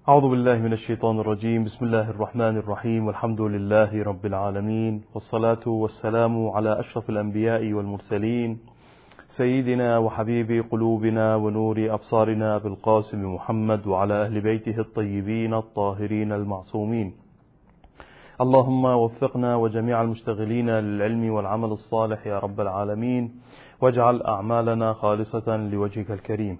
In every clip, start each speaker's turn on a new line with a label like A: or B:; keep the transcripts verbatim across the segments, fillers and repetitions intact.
A: أعوذ بالله من الشيطان الرجيم. بسم الله الرحمن الرحيم، والحمد لله رب العالمين، والصلاة والسلام على أشرف الأنبياء والمرسلين، سيدنا وحبيب قلوبنا ونور أبصارنا بالقاسم محمد وعلى أهل بيته الطيبين الطاهرين المعصومين. اللهم وفقنا وجميع المشتغلين للعلم والعمل الصالح يا رب العالمين، واجعل أعمالنا خالصة لوجهك الكريم.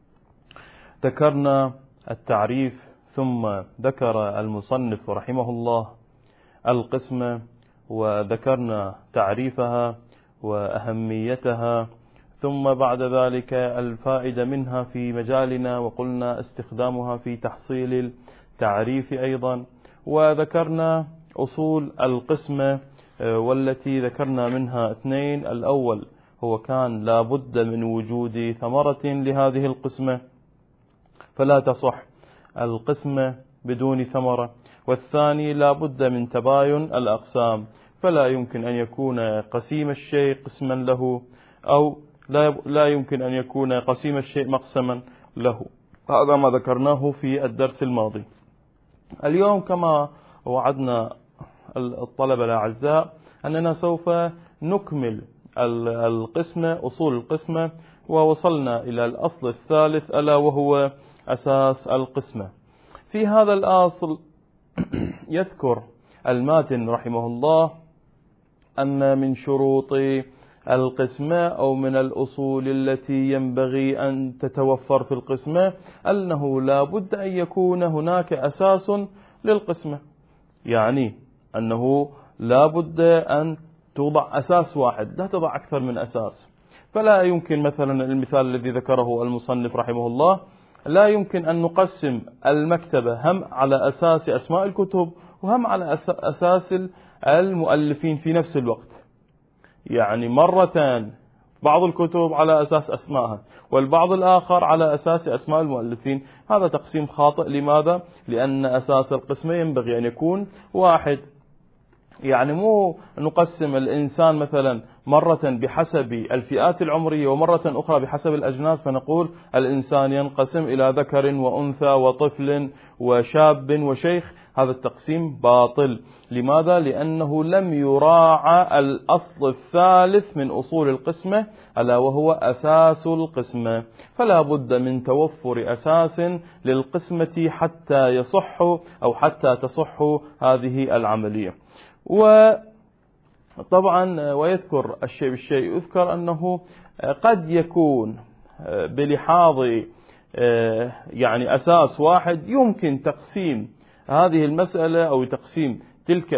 A: ذكرنا التعريف، ثم ذكر المصنف رحمه الله القسمة، وذكرنا تعريفها وأهميتها، ثم بعد ذلك الفائدة منها في مجالنا، وقلنا استخدامها في تحصيل التعريف أيضا، وذكرنا أصول القسمة والتي ذكرنا منها اثنين. الأول هو كان لا بد من وجود ثمرة لهذه القسمة، فلا تصح القسمة بدون ثمرة، والثاني لا بد من تباين الأقسام، فلا يمكن أن يكون قسيم الشيء قسما له، أو لا يمكن أن يكون قسيم الشيء مقسما له. هذا ما ذكرناه في الدرس الماضي. اليوم كما وعدنا الطلبة الأعزاء أننا سوف نكمل القسمة، أصول القسمة، ووصلنا إلى الأصل الثالث ألا وهو أساس القسمة. في هذا الأصل يذكر الماتن رحمه الله أن من شروط القسمة أو من الأصول التي ينبغي أن تتوفر في القسمة أنه لا بد أن يكون هناك أساس للقسمة، يعني أنه لا بد أن توضع أساس واحد، لا تضع أكثر من أساس. فلا يمكن مثلا المثال الذي ذكره المصنف رحمه الله، لا يمكن أن نقسم المكتبة هم على أساس أسماء الكتب وهم على أساس المؤلفين في نفس الوقت، يعني مرتين بعض الكتب على أساس أسمائها والبعض الآخر على أساس أسماء المؤلفين. هذا تقسيم خاطئ. لماذا؟ لأن أساس القسمة ينبغي أن يكون واحد، يعني مو نقسم الإنسان مثلا مرة بحسب الفئات العمرية ومرة أخرى بحسب الأجناس، فنقول الإنسان ينقسم إلى ذكر وأنثى وطفل وشاب وشيخ. هذا التقسيم باطل. لماذا؟ لأنه لم يراعى الأصل الثالث من أصول القسمة ألا وهو أساس القسمة. فلا بد من توفر أساس للقسمة حتى يصح أو حتى تصح هذه العملية. وطبعا ويذكر الشيء بالشيء، يذكر أنه قد يكون بلحاظ يعني أساس واحد يمكن تقسيم هذه المسألة أو تقسيم تلك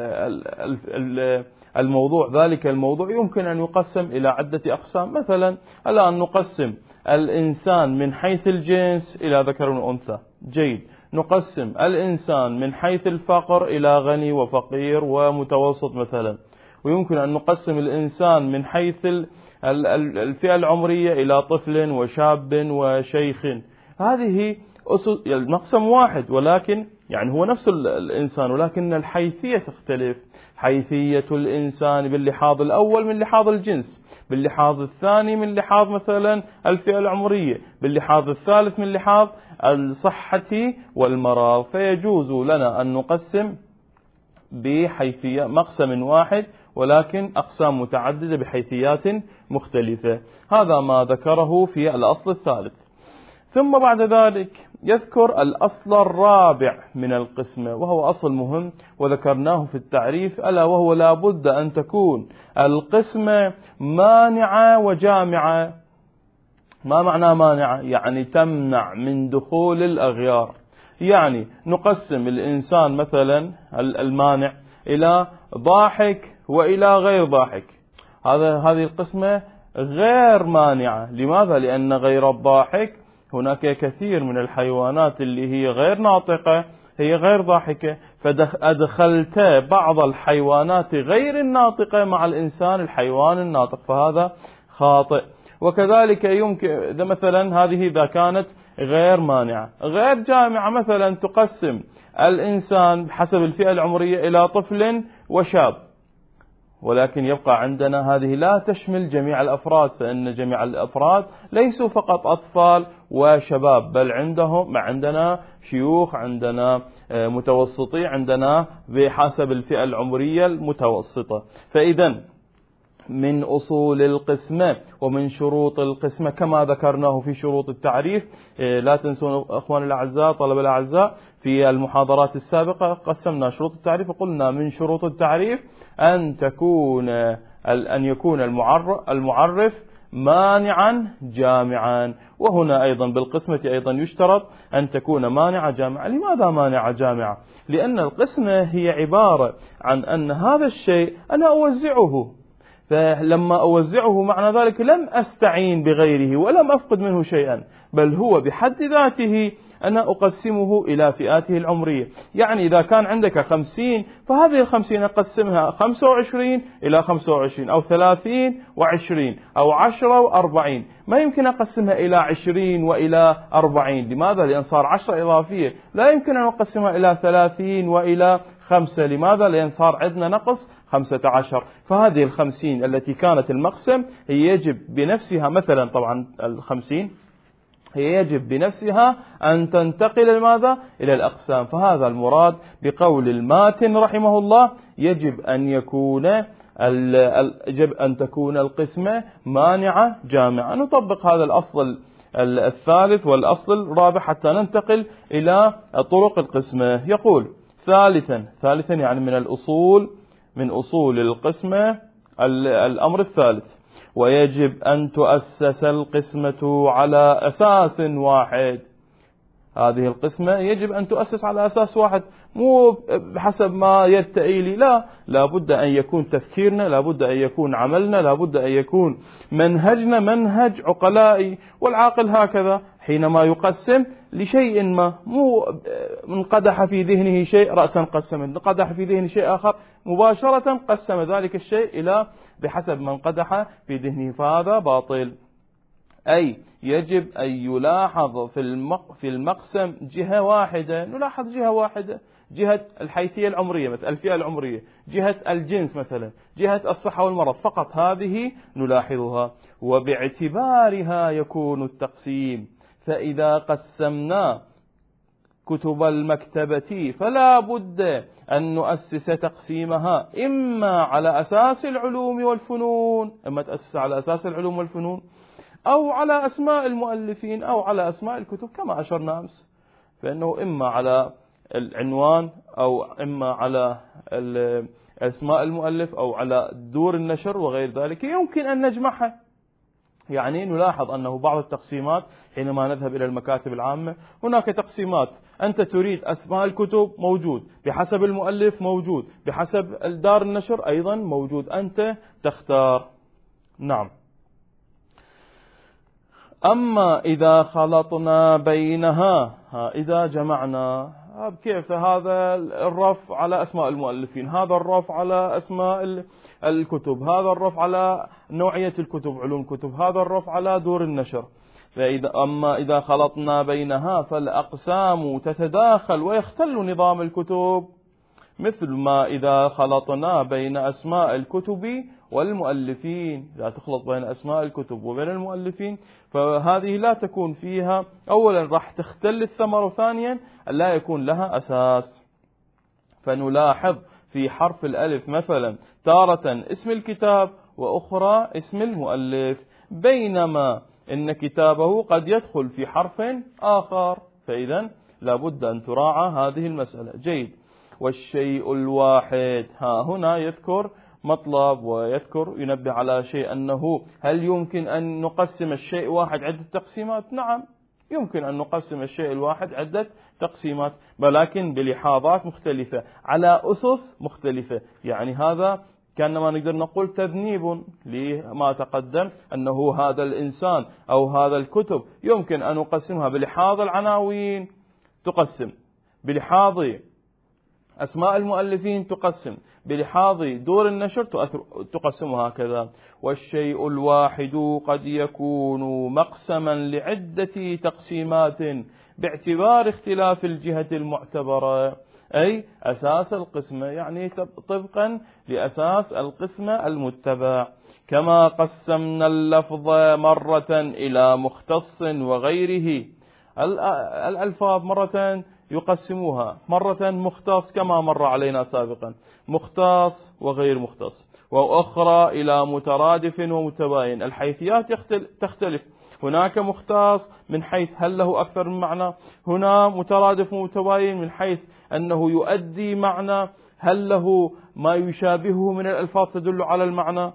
A: الموضوع، ذلك الموضوع يمكن أن يقسم إلى عدة أقسام. مثلا ألا أن نقسم الإنسان من حيث الجنس إلى ذكر وأنثى، جيد. نقسم الإنسان من حيث الفقر إلى غني وفقير ومتوسط مثلا، ويمكن أن نقسم الإنسان من حيث الفئة العمرية إلى طفل وشاب وشيخ. هذه المقسم واحد، ولكن يعني هو نفس الإنسان، ولكن الحيثية تختلف. حيثية الإنسان باللحاظ الأول من لحاظ الجنس، باللحاظ الثاني من لحاظ مثلا الفئة العمرية، باللحاظ الثالث من لحاظ الصحة والمرض. فيجوز لنا أن نقسم بحيثية مقسم واحد، ولكن أقسام متعددة بحيثيات مختلفة. هذا ما ذكره في الأصل الثالث. ثم بعد ذلك يذكر الأصل الرابع من القسمة، وهو أصل مهم وذكرناه في التعريف، ألا وهو لا بد أن تكون القسمة مانعة وجامعة. ما معنى مانعة؟ يعني تمنع من دخول الأغيار. يعني نقسم الإنسان مثلا المانع إلى ضاحك وإلى غير ضاحك. هذا هذه القسمة غير مانعة. لماذا؟ لأن غير الضاحك هناك كثير من الحيوانات اللي هي غير ناطقة، هي غير ضاحكة، فأدخلت بعض الحيوانات غير الناطقة مع الإنسان الحيوان الناطق، فهذا خاطئ. وكذلك يمكن إذا مثلا هذه إذا كانت غير مانعة. غير جامعة مثلا تقسم الإنسان حسب الفئة العمرية إلى طفل وشاب، ولكن يبقى عندنا هذه لا تشمل جميع الأفراد، فإن جميع الأفراد ليسوا فقط أطفال وشباب، بل عندهم عندنا شيوخ، عندنا متوسطي، عندنا بحسب الفئة العمرية المتوسطة. فإذا من أصول القسمة ومن شروط القسمة كما ذكرناه في شروط التعريف. لا تنسون أخواني الأعزاء طلبة الأعزاء في المحاضرات السابقة قسمنا شروط التعريف وقلنا من شروط التعريف أن تكون أن يكون المعرف مانعا جامعا، وهنا أيضا بالقسمة أيضا يشترط أن تكون مانعة جامعة. لماذا مانعة جامعة؟ لأن القسمة هي عبارة عن أن هذا الشيء أنا أوزعه، فلما أوزعه معنى ذلك لم أستعين بغيره ولم أفقد منه شيئا، بل هو بحد ذاته أنا أقسمه إلى فئاته العمرية. يعني إذا كان عندك خمسين فهذه الخمسين أقسمها خمسة وعشرين إلى خمسة وعشرين، أو ثلاثين وعشرين، أو عشرة وأربعين. ما يمكن أقسمها إلى عشرين وإلى أربعين. لماذا؟ لأن صار عشرة إضافية. لا يمكن أن أقسمها إلى ثلاثين وإلى خمسة. لماذا؟ لأن صار عندنا نقص خمسة عشر. فهذه الخمسين التي كانت المقسم هي يجب بنفسها، مثلا طبعا الخمسين هي يجب بنفسها أن تنتقل لماذا؟ إلى الأقسام. فهذا المراد بقول الماتن رحمه الله، يجب أن يكون يجب أن تكون القسمة مانعة جامعة. نطبق هذا الأصل الثالث والأصل الرابع حتى ننتقل إلى طرق القسمة. يقول ثالثا ثالثا يعني من الأصول من أصول القسمة الأمر الثالث: ويجب أن تؤسس القسمة على أساس واحد. هذه القسمة يجب أن تؤسس على أساس واحد، مو بحسب ما يرتئي لي، لا، لابد أن يكون تفكيرنا، لابد أن يكون عملنا، لابد أن يكون منهجنا منهج عقلائي. والعاقل هكذا حينما يقسم لشيء ما، مو انقدح في ذهنه شيء رأسا قسم، انقدح في ذهنه شيء آخر مباشرة قسم ذلك الشيء إلى بحسب ما انقدح في ذهنه، فهذا باطل. أي يجب أن يلاحظ في في المقسم جهة واحدة، نلاحظ جهة واحدة، جهة الحيثية العمرية مثل الفئة العمرية، جهة الجنس مثلا، جهة الصحة والمرض، فقط هذه نلاحظها، وباعتبارها يكون التقسيم. فإذا قسمنا كتب المكتبة فلا بد أن نؤسس تقسيمها إما على أساس العلوم والفنون، إما تأسس على أساس العلوم والفنون، أو على أسماء المؤلفين، أو على أسماء الكتب كما أشرنا أمس، فإنه إما على العنوان، أو إما على أسماء المؤلف، أو على دور النشر وغير ذلك، يمكن أن نجمعها. يعني نلاحظ أنه بعض التقسيمات حينما نذهب إلى المكاتب العامة هناك تقسيمات، أنت تريد أسماء الكتب موجود، بحسب المؤلف موجود، بحسب دار النشر أيضا موجود، أنت تختار. نعم. أما إذا خلطنا بينها، إذا جمعنا، كيف هذا الرف على أسماء المؤلفين، هذا الرف على أسماء الكتب، هذا الرف على نوعية الكتب علوم الكتب، هذا الرف على دور النشر. فإذا أما إذا خلطنا بينها فالأقسام تتداخل ويختل نظام الكتب، مثل ما إذا خلطنا بين أسماء الكتب والمؤلفين. لا تخلط بين أسماء الكتب وبين المؤلفين، فهذه لا تكون فيها، أولا راح تختل الثمرة، وثانيا لا يكون لها أساس. فنلاحظ في حرف الألف مثلا تارة اسم الكتاب وأخرى اسم المؤلف، بينما إن كتابه قد يدخل في حرف آخر، فإذا لابد أن تراعى هذه المسألة. جيد. والشيء الواحد، ها هنا يذكر مطلب ويذكر ينبه على شيء، أنه هل يمكن أن نقسم الشيء واحد عدة تقسيمات؟ نعم، يمكن أن نقسم الشيء الواحد عدة تقسيمات، ولكن بلحاظات مختلفة على أسس مختلفة. يعني هذا كأنما نقدر نقول تذنيب لما تقدم، أنه هذا الإنسان أو هذا الكتب يمكن أن نقسمها بلحاظ العناوين تقسم، بلحاظ أسماء المؤلفين تقسم، بلحاظ دور النشر تقسم، هكذا. والشيء الواحد قد يكون مقسما لعدة تقسيمات باعتبار اختلاف الجهة المعتبرة. أي أساس القسمة، يعني طبقا لأساس القسمة المتبع. كما قسمنا اللفظ مرة إلى مختص وغيره، الألفاظ مرة يقسموها، مرة مختص كما مر علينا سابقا، مختص وغير مختص، وأخرى إلى مترادف ومتباين. الحيثيات تختلف، هناك مختص من حيث هل له أكثر من معنى، هنا مترادف ومتباين من حيث أنه يؤدي معنى، هل له ما يشابهه من الألفاظ تدل على المعنى.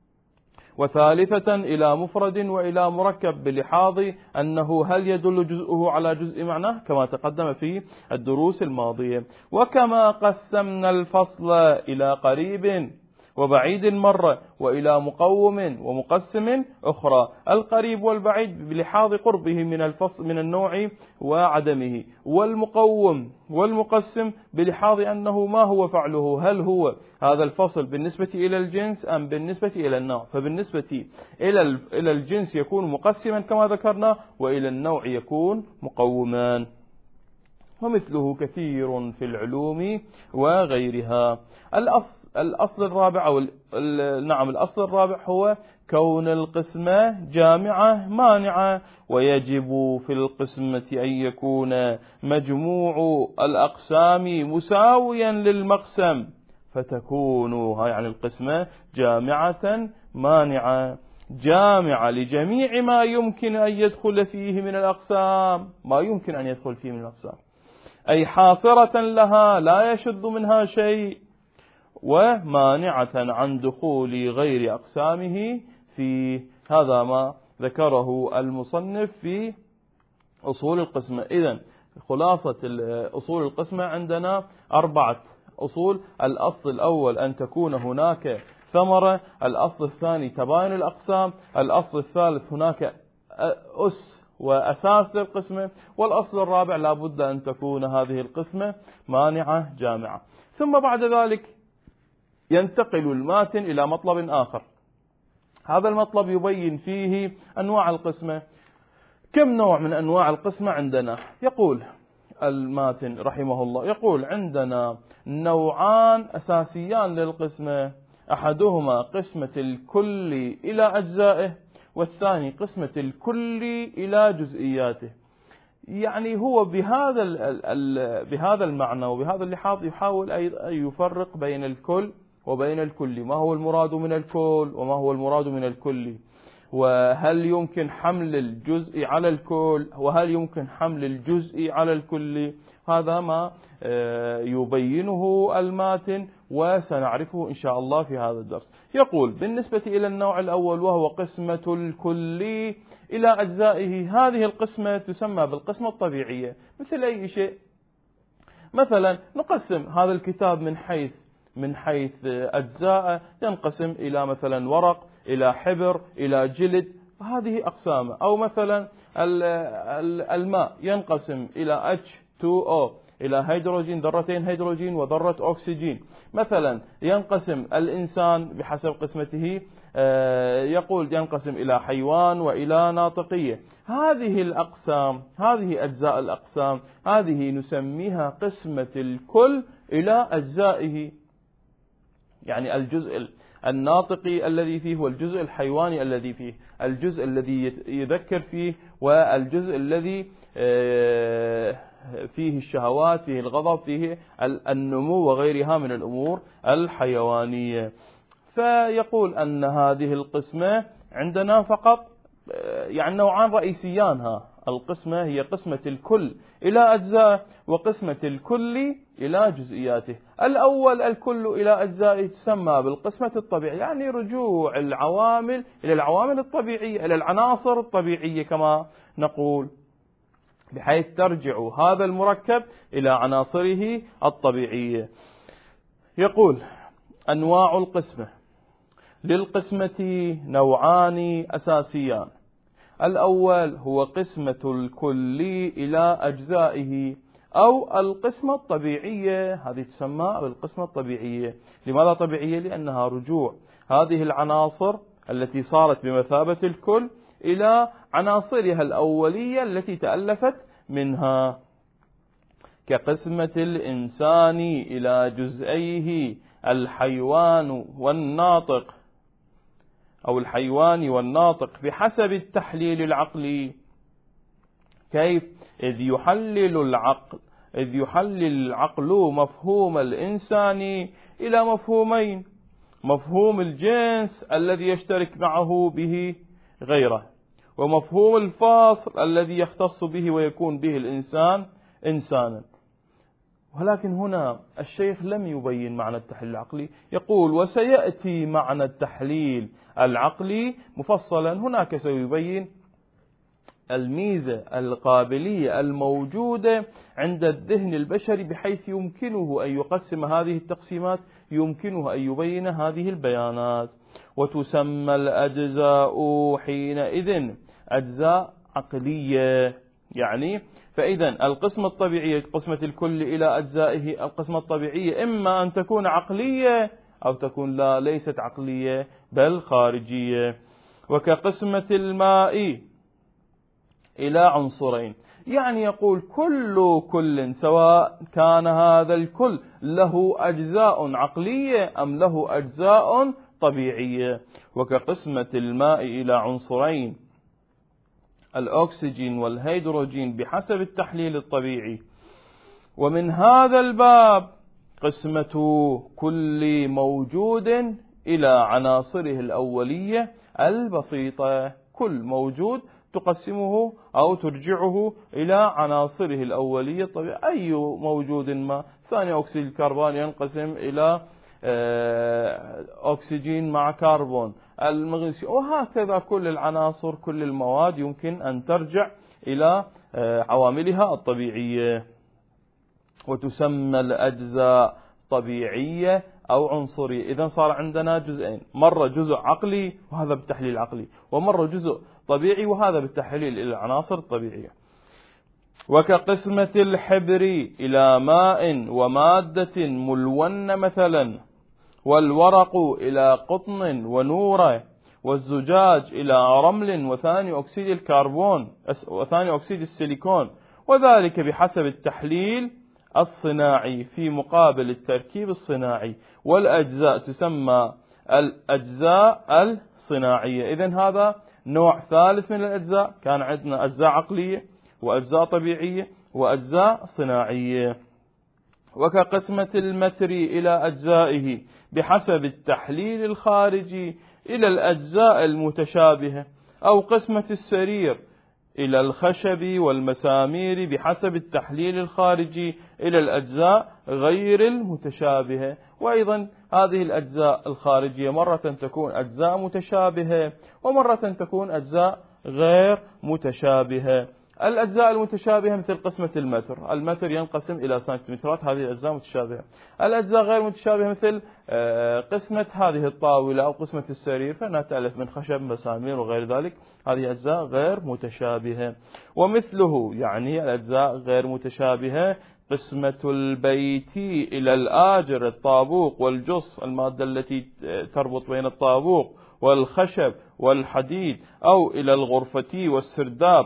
A: وثالثة إلى مفرد وإلى مركب، بلحاظ أنه هل يدل جزءه على جزء معناه كما تقدم في الدروس الماضية. وكما قسمنا الفصل إلى قريب وبعيد مرة، وإلى مقوم ومقسم أخرى. القريب والبعيد بلحاظ قربه من الفصل من النوع وعدمه، والمقوم والمقسم بلحاظ أنه ما هو فعله، هل هو هذا الفصل بالنسبة إلى الجنس أم بالنسبة إلى النوع. فبالنسبة إلى الجنس يكون مقسما كما ذكرنا، وإلى النوع يكون مقومان. ومثله كثير في العلوم وغيرها. الأصل الأصل الرابع أو نعم الأصل الرابع هو كون القسمة جامعة مانعة، ويجب في القسمة أن يكون مجموع الأقسام مساويا للمقسم، فتكون يعني القسمة جامعة مانعة، جامعة لجميع ما يمكن أن يدخل فيه من الأقسام، ما يمكن أن يدخل فيه من الأقسام، أي حاصرة لها لا يشذ منها شيء، ومانعة عن دخول غير أقسامه فيه. هذا ما ذكره المصنف في أصول القسمة. إذن خلاصة أصول القسمة عندنا أربعة أصول. الأصل الأول أن تكون هناك ثمرة، الأصل الثاني تباين الأقسام، الأصل الثالث هناك أس وأساس للقسمة، والأصل الرابع لا بد أن تكون هذه القسمة مانعة جامعة. ثم بعد ذلك ينتقل الماتن إلى مطلب آخر، هذا المطلب يبين فيه أنواع القسمة. كم نوع من أنواع القسمة عندنا؟ يقول الماتن رحمه الله، يقول عندنا نوعان أساسيان للقسمة، أحدهما قسمة الكل إلى أجزائه، والثاني قسمة الكل إلى جزئياته. يعني هو بهذا بهذا المعنى وبهذا اللحاظ يحاول أن يفرق بين الكل وبين الكل، ما هو المراد من الكل وما هو المراد من الكل، وهل يمكن حمل الجزء على الكل وهل يمكن حمل الجزء على الكل. هذا ما يبينه الماتن وسنعرفه إن شاء الله في هذا الدرس. يقول بالنسبة إلى النوع الأول وهو قسمة الكل إلى أجزائه، هذه القسمة تسمى بالقسمة الطبيعية. مثل أي شيء، مثلا نقسم هذا الكتاب من حيث من حيث أجزاء، ينقسم إلى مثلا ورق، إلى حبر، إلى جلد، هذه أقسامه. أو مثلا الماء ينقسم إلى إتش تو أو، إلى هيدروجين، ذرتين هيدروجين وذرة أكسجين. مثلا ينقسم الإنسان بحسب قسمته، يقول ينقسم إلى حيوان وإلى ناطقية. هذه الأقسام، هذه أجزاء الأقسام، هذه نسميها قسمة الكل إلى أجزائه، يعني الجزء الناطقي الذي فيه والجزء الحيواني الذي فيه، الجزء الذي يذكر فيه والجزء الذي فيه الشهوات، فيه الغضب، فيه النمو وغيرها من الأمور الحيوانية. فيقول أن هذه القسمة عندنا فقط يعني نوعان رئيسيان، ها القسمة هي قسمة الكل إلى أجزاء وقسمة الكل إلى جزئياته. الأول الكل إلى أجزائه تسمى بالقسمة الطبيعية، يعني رجوع العوامل إلى العوامل الطبيعية، إلى العناصر الطبيعية كما نقول، بحيث ترجع هذا المركب إلى عناصره الطبيعية. يقول أنواع القسمة: للقسمة نوعان أساسيان. الأول هو قسمة الكل إلى أجزائه أو القسمة الطبيعية، هذه تسمى بالقسمة الطبيعية. لماذا طبيعية؟ لأنها رجوع هذه العناصر التي صارت بمثابة الكل إلى عناصرها الأولية التي تألفت منها. كقسمة الإنسان إلى جزئيه الحيوان والناطق أو الحيوان والناطق بحسب التحليل العقلي. كيف؟ إذ يحلل العقل إذ يحلل العقل مفهوم الإنسان إلى مفهومين: مفهوم الجنس الذي يشترك معه به غيره، ومفهوم الفاصل الذي يختص به ويكون به الإنسان إنسانا. ولكن هنا الشيخ لم يبين معنى التحليل العقلي، يقول: وسيأتي معنى التحليل العقلي مفصلا. هناك سيبين الميزة القابلية الموجودة عند الذهن البشري بحيث يمكنه أن يقسم هذه التقسيمات، يمكنه أن يبين هذه البيانات. وتسمى الأجزاء حينئذ أجزاء عقلية. يعني فإذا القسمة الطبيعية، قسمة الكل إلى أجزائه، القسمة الطبيعية إما أن تكون عقلية أو تكون لا ليست عقلية بل خارجية. وكقسمة الماء إلى عنصرين، يعني يقول كل كل سواء كان هذا الكل له أجزاء عقلية أم له أجزاء طبيعية. وكقسمة الماء إلى عنصرين الأكسجين والهيدروجين بحسب التحليل الطبيعي. ومن هذا الباب قسمة كل موجود إلى عناصره الأولية البسيطة. كل موجود تقسمه أو ترجعه إلى عناصره الأولية الطبيعية. أي موجود ما، ثاني أكسيد الكربون ينقسم إلى أكسجين مع كربون، المغنيسيوم، وهكذا كل العناصر كل المواد يمكن أن ترجع إلى عواملها الطبيعية. وتسمى الأجزاء طبيعية أو عنصرية. إذن صار عندنا جزئين: مرة جزء عقلي وهذا بالتحليل العقلي، ومرة جزء طبيعي وهذا بالتحليل إلى العناصر الطبيعية. وكقسمة الحبر إلى ماء ومادة ملونة مثلا، والورق إلى قطن ونورة، والزجاج إلى رمل وثاني أكسيد الكربون وثاني أكسيد السيليكون، وذلك بحسب التحليل الصناعي في مقابل التركيب الصناعي. والأجزاء تسمى الأجزاء الصناعية. إذن هذا نوع ثالث من الأجزاء. كان عندنا أجزاء عقلية وأجزاء طبيعية وأجزاء صناعية. وكقسمة المتر إلى أجزائه بحسب التحليل الخارجي إلى الأجزاء المتشابهة، أو قسمة السرير إلى الخشب والمسامير بحسب التحليل الخارجي إلى الأجزاء غير المتشابهة. وأيضا هذه الأجزاء الخارجية مرة تكون أجزاء متشابهة ومرة تكون أجزاء غير متشابهة. الأجزاء المتشابهة مثل قسمة المتر، المتر ينقسم إلى سنتيمترات، هذه الأجزاء متشابهة. الأجزاء غير متشابهة مثل قسمة هذه الطاولة أو قسمة السرير، فإنها تألف من خشب مسامير وغير ذلك، هذه أجزاء غير متشابهة. ومثله يعني الأجزاء غير متشابهة قسمة البيت إلى الآجر، الطابوق والجص، المادة التي تربط بين الطابوق والخشب والحديد، أو إلى الغرفة والسرداب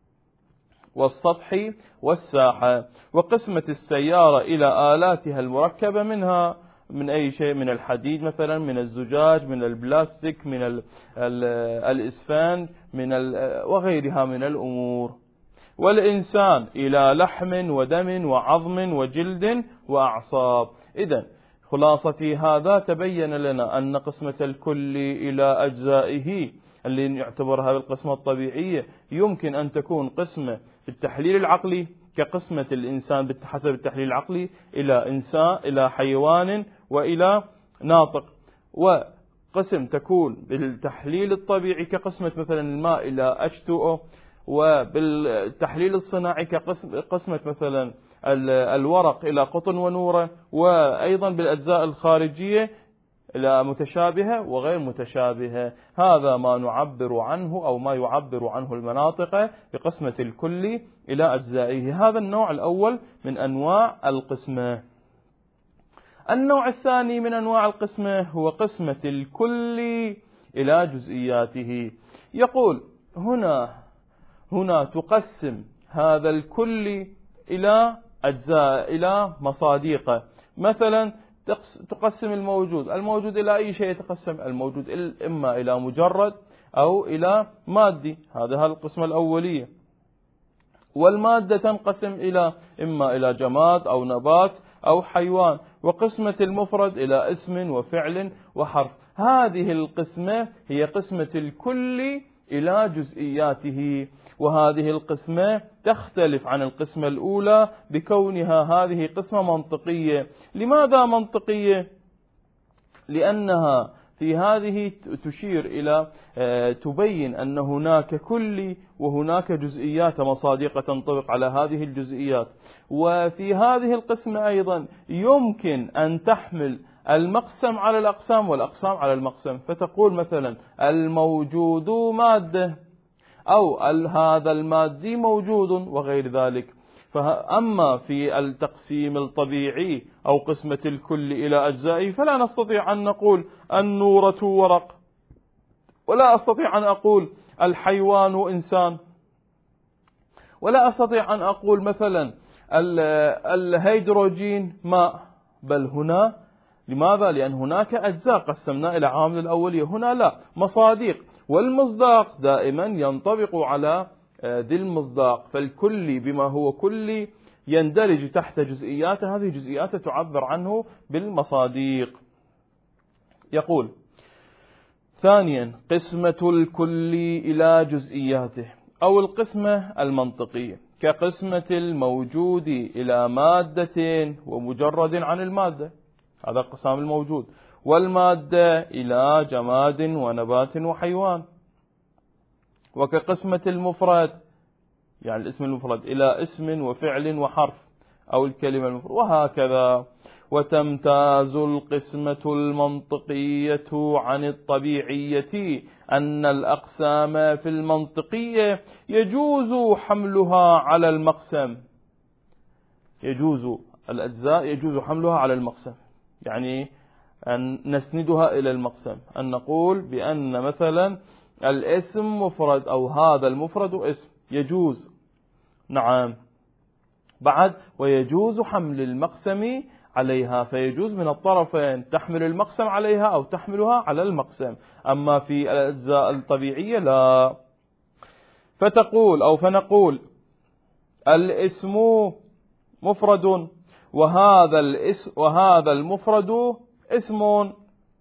A: والسطح والساحة. وقسمة السيارة إلى آلاتها المركبة منها، من أي شيء، من الحديد مثلا، من الزجاج، من البلاستيك، من ال ال الإسفنج، من وغيرها من الأمور. والإنسان إلى لحم ودم وعظم وجلد وأعصاب. إذن خلاصة هذا تبين لنا أن قسمة الكل إلى أجزائه اللي نعتبرها بالقسمة الطبيعية يمكن أن تكون قسمة بالتحليل العقلي كقسمة الإنسان بحسب التحليل العقلي إلى إنسان إلى حيوان وإلى ناطق، وقسم تكون بالتحليل الطبيعي كقسمة مثلا الماء إلى إتش تو أو، وبالتحليل الصناعي كقسمة مثلا الورق إلى قطن ونورة، وأيضا بالأجزاء الخارجية إلى متشابهة وغير متشابهة. هذا ما نعبر عنه أو ما يعبر عنه المناطق بقسمة الكل إلى أجزائه. هذا النوع الأول من أنواع القسمة. النوع الثاني من أنواع القسمة هو قسمة الكل إلى جزئياته. يقول هنا هنا تقسم هذا الكل إلى أجزاء إلى مصاديق. مثلا تقسم الموجود الموجود إلى أي شيء يتقسم؟ الموجود إما إلى مجرد أو إلى مادي، هذا القسمة الأولية. والمادة تنقسم إلى إما إلى جماد أو نبات أو حيوان. وقسمة المفرد إلى اسم وفعل وحرف. هذه القسمة هي قسمة الكل إلى جزئياته، وهذه القسمة تختلف عن القسمة الأولى بكونها هذه قسمة منطقية. لماذا منطقية؟ لأنها في هذه تشير إلى تبين أن هناك كلي وهناك جزئيات مصادقة تنطبق على هذه الجزئيات. وفي هذه القسمة أيضا يمكن أن تحمل المقسم على الأقسام والأقسام على المقسم، فتقول مثلا الموجود مادة، أو هذا المادي موجود، وغير ذلك. فأما في التقسيم الطبيعي أو قسمة الكل إلى أجزائه فلا نستطيع أن نقول النورة ورق، ولا أستطيع أن أقول الحيوان إنسان، ولا أستطيع أن أقول مثلا الهيدروجين ماء. بل هنا لماذا؟ لأن هناك أجزاء قسمنا إلى عامل الأولية، هنا لا، مصادق. والمصداق دائما ينطبق على ذي المصداق، فالكلي بما هو كلي يندرج تحت جزئيات، هذه جزئيات تعبر عنه بالمصاديق. يقول ثانيا قسمة الكلي إلى جزئياته أو القسمة المنطقية، كقسمة الموجود إلى مادة ومجرد عن المادة، هذا قسم الموجود، والمادة إلى جماد ونبات وحيوان. وكقسمة المفرد، يعني الاسم المفرد، إلى اسم وفعل وحرف أو الكلمة المفرد، وهكذا. وتمتاز القسمة المنطقية عن الطبيعية أن الأقسام في المنطقية يجوز حملها على المقسم، يجوز الأجزاء يجوز حملها على المقسم، يعني أن نسندها إلى المقسم، أن نقول بأن مثلا الاسم مفرد أو هذا المفرد اسم، يجوز. نعم. بعد ويجوز حمل المقسم عليها، فيجوز من الطرفين، تحمل المقسم عليها أو تحملها على المقسم. أما في الأجزاء الطبيعية لا. فتقول أو فنقول الاسم مفرد وهذا الاسم وهذا المفرد اسم،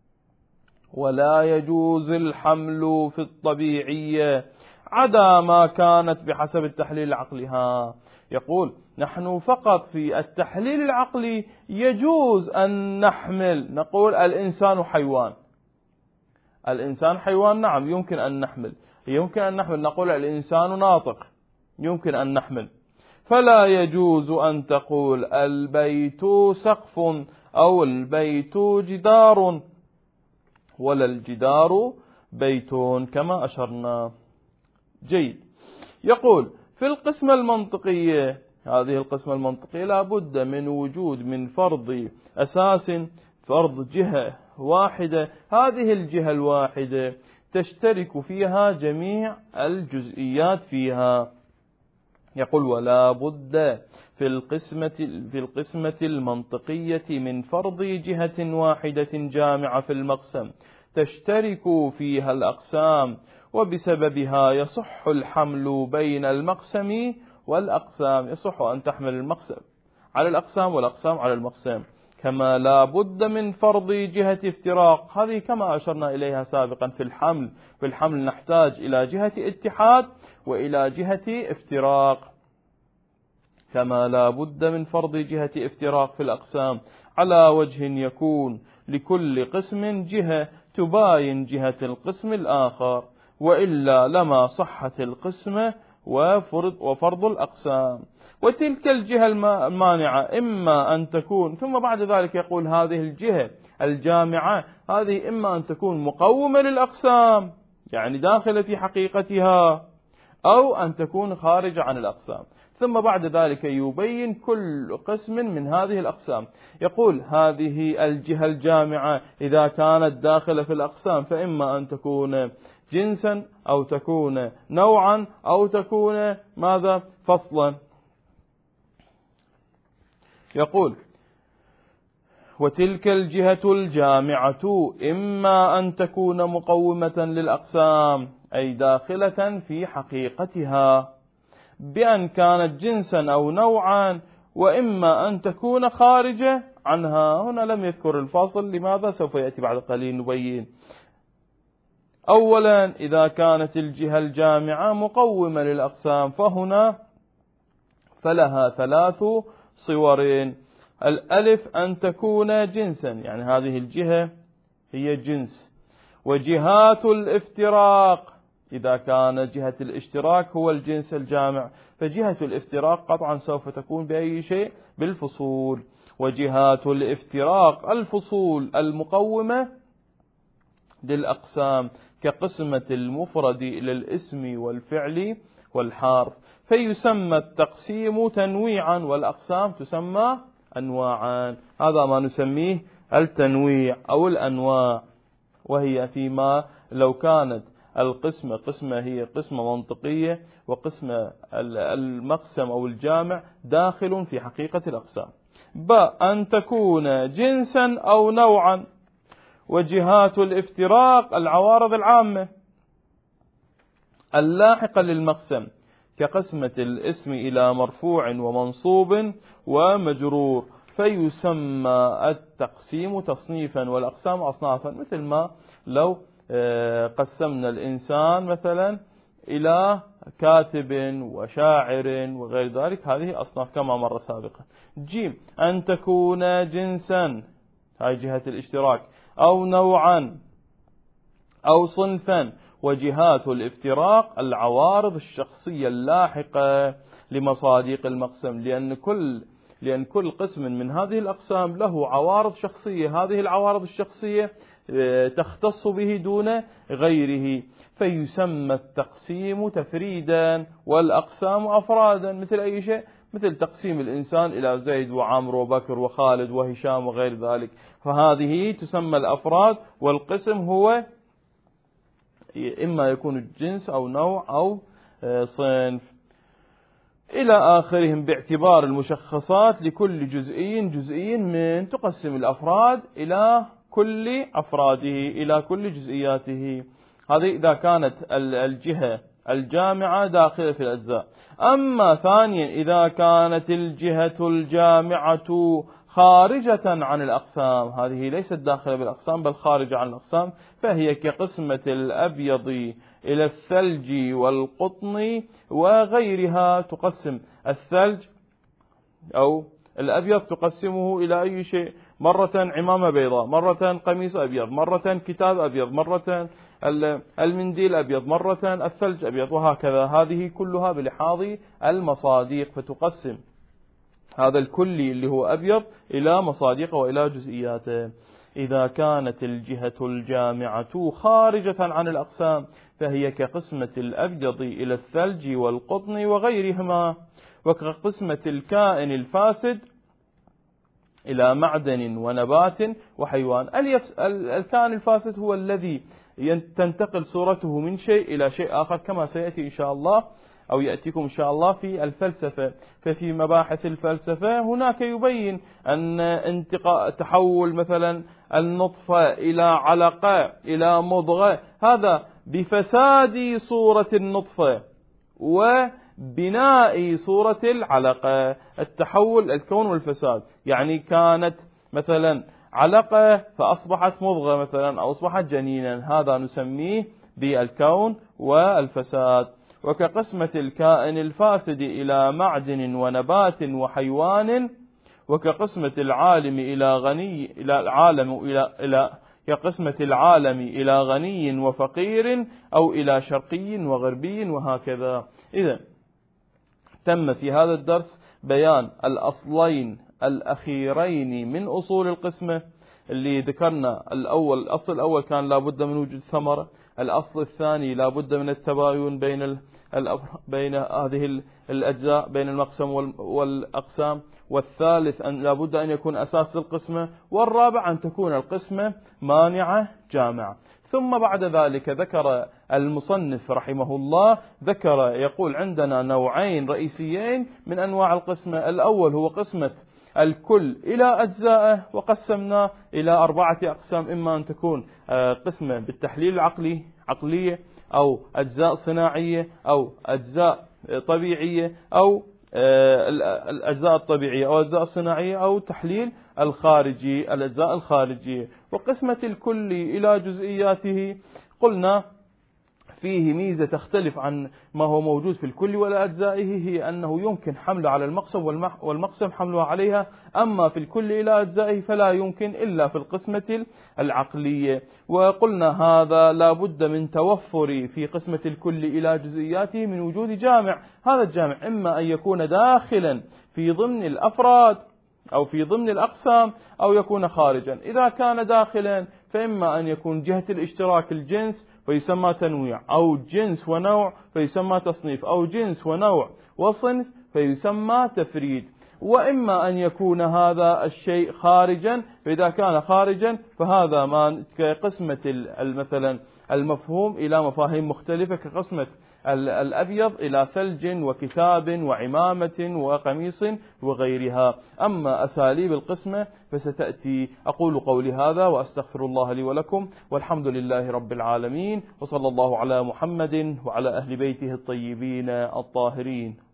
A: ولا يجوز الحمل في الطبيعية عدا ما كانت بحسب التحليل العقلي. ها يقول نحن فقط في التحليل العقلي يجوز أن نحمل، نقول الإنسان حيوان، الإنسان حيوان، نعم يمكن أن نحمل، يمكن أن نحمل، نقول الإنسان ناطق، يمكن أن نحمل. فلا يجوز أن تقول البيت سقف أو البيت جدار، ولا الجدار بيت كما أشرنا. جيد. يقول في القسمة المنطقية، هذه القسمة المنطقية لا بد من وجود من فرض أساس، فرض جهة واحدة، هذه الجهة الواحدة تشترك فيها جميع الجزئيات فيها. يقول ولا بد في القسمة في القسمة المنطقية من فرض جهة واحدة جامعة في المقسم تشترك فيها الأقسام، وبسببها يصح الحمل بين المقسم والأقسام، يصح أن تحمل المقسم على الأقسام والأقسام على المقسم. كما لا بد من فرض جهة افتراق، هذه كما أشرنا إليها سابقا في الحمل، في الحمل نحتاج إلى جهة اتحاد وإلى جهة افتراق. كما لا بد من فرض جهة افتراق في الأقسام على وجه يكون لكل قسم جهة تباين جهة القسم الآخر، وإلا لما صحت القسمة وفرض, وفرض الأقسام. وتلك الجهة المانعة إما أن تكون، ثم بعد ذلك يقول هذه الجهة الجامعة هذه إما أن تكون مقومة للأقسام، يعني داخلة في حقيقتها، أو أن تكون خارجة عن الأقسام. ثم بعد ذلك يبين كل قسم من هذه الأقسام. يقول هذه الجهة الجامعة إذا كانت داخلة في الأقسام فإما أن تكون جنسا أو تكون نوعا أو تكون ماذا؟ فصلا. يقول: وتلك الجهة الجامعة إما أن تكون مقومة للأقسام أي داخلة في حقيقتها بأن كانت جنسا أو نوعا، وإما أن تكون خارجة عنها. هنا لم يذكر الفاصل، لماذا؟ سوف يأتي بعد قليل نبين. أولا، إذا كانت الجهة الجامعة مقومة للأقسام فهنا فلها ثلاث صور. الألف أن تكون جنسا، يعني هذه الجهة هي جنس. وجهات الافتراق، إذا كان جهة الاشتراك هو الجنس الجامع، فجهة الافتراق قطعا سوف تكون بأي شيء؟ بالفصول. وجهات الافتراق الفصول المقومة للأقسام كقسمة المفرد إلى الاسم والفعل والحرف، فيسمى التقسيم تنويعا والأقسام تسمى أنواعا. هذا ما نسميه التنويع أو الأنواع، وهي فيما لو كانت القسمة قسمة هي قسمة منطقية، وقسمة المقسم أو الجامع داخل في حقيقة الأقسام. ب أن تكون جنسا أو نوعا. وجهات الافتراق العوارض العامة اللاحقة للمقسم كقسمة الاسم إلى مرفوع ومنصوب ومجرور، فيسمى التقسيم تصنيفا والأقسام أصنافا. مثل ما لو قسمنا الإنسان مثلا إلى كاتب وشاعر وغير ذلك، هذه أصناف كما مر سابقا. جيم أن تكون جنسا، هاي جهة الاشتراك، أو نوعا أو صنفا. وجهات الافتراق العوارض الشخصية اللاحقة لمصادق المقسم، لأن كل لأن كل قسم من هذه الأقسام له عوارض شخصية، هذه العوارض الشخصية تختص به دون غيره، فيسمى التقسيم تفريدا والأقسام أفرادا. مثل أي شيء؟ مثل تقسيم الإنسان إلى زيد وعمر وبكر وخالد وهشام وغير ذلك، فهذه تسمى الأفراد، والقسم هو إما يكون الجنس أو نوع أو صنف إلى آخرهم، باعتبار المشخصات لكل جزئي جزئي من تقسم الأفراد إلى كل أفراده إلى كل جزئياته. هذه إذا كانت الجهة الجامعة داخلة في الأجزاء. أما ثانيا، إذا كانت الجهة الجامعة خارجة عن الأقسام، هذه ليست داخلة بالأقسام بل خارجة عن الأقسام، فهي كقسمة الأبيض إلى الثلج والقطن وغيرها. تقسم الثلج أو الأبيض تقسمه إلى أي شيء؟ مرة عمامة بيضاء، مرة قميص أبيض، مرة كتاب أبيض، مرة المنديل أبيض، مرة الثلج أبيض، وهكذا. هذه كلها بلحاظ المصادق، فتقسم هذا الكلي اللي هو أبيض إلى مصادق وإلى جزئياته. إذا كانت الجهة الجامعة خارجة عن الأقسام فهي كقسمة الأبيض إلى الثلج والقطن وغيرهما، وكقسمة الكائن الفاسد إلى معدن ونبات وحيوان. الكائن الفاسد هو الذي تنتقل صورته من شيء إلى شيء آخر، كما سيأتي إن شاء الله أو يأتيكم إن شاء الله في الفلسفة. ففي مباحث الفلسفة هناك يبين أن انتقاء تحول مثلا النطفة إلى علقة إلى مضغة، هذا بفساد صورة النطفة وبناء صورة العلقة. التحول الكون والفساد، يعني كانت مثلا علقة فأصبحت مضغة مثلا أو أصبحت جنينا، هذا نسميه بالكون والفساد. وكقسمة الكائن الفاسد إلى معدن ونبات وحيوان، وكقسمة العالم إلى غني إلى العالم إلى إلى كقسمة العالم إلى غني وفقير أو إلى شرقي وغربي وهكذا. إذن تم في هذا الدرس بيان الأصلين الأخيرين من أصول القسمة اللي ذكرنا. الأول الأصل الأول كان لابد من وجود ثمرة، الأصل الثاني لابد من التباين بين بين هذه الأجزاء بين المقسم والأقسام، والثالث أن لابد أن يكون أساس للقسمة، والرابع أن تكون القسمة مانعة جامعة. ثم بعد ذلك ذكر المصنف رحمه الله ذكر يقول عندنا نوعين رئيسيين من أنواع القسمة. الأول هو قسمة الكل إلى أجزائه وقسمناه إلى أربعة أقسام، إما أن تكون قسمة بالتحليل العقلي عقلية، أو أجزاء صناعية، أو أجزاء طبيعية، أو الأجزاء الطبيعية أو الأجزاء الصناعية، أو تحليل الخارجي الأجزاء الخارجية. وقسمة الكل إلى جزئياته قلنا فيه ميزة تختلف عن ما هو موجود في الكل ولا أجزائه، هي أنه يمكن حمله على المقسم والمقسم حمله عليها، أما في الكل إلى أجزائه فلا يمكن إلا في القسمة العقلية. وقلنا هذا لا بد من توفر في قسمة الكل إلى جزئياته من وجود جامع. هذا الجامع إما أن يكون داخلا في ضمن الأفراد أو في ضمن الأقسام، أو يكون خارجا. إذا كان داخلا فإما أن يكون جهة الاشتراك الجنس فيسمى تنويع، أو جنس ونوع فيسمى تصنيف، أو جنس ونوع وصنف فيسمى تفريد. وإما أن يكون هذا الشيء خارجا، فإذا كان خارجا فهذا ما كقسمة مثلا المفهوم إلى مفاهيم مختلفة، كقسمة الأبيض إلى ثلج وكتاب وعمامة وقميص وغيرها. أما أساليب القسمة فستأتي. أقول قولي هذا وأستغفر الله لي ولكم، والحمد لله رب العالمين، وصلى الله على محمد وعلى أهل بيته الطيبين الطاهرين.